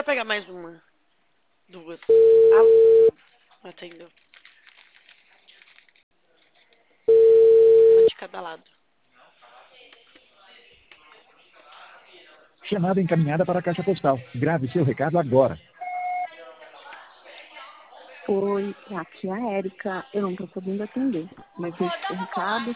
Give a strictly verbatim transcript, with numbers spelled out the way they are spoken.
pegar mais uma. Duas. Ah, atendeu. Uma de cada lado. Chamada encaminhada para a caixa postal. Grave seu recado agora. Oi, aqui é a Érica. Eu não tô podendo atender, mas deixe seu recado.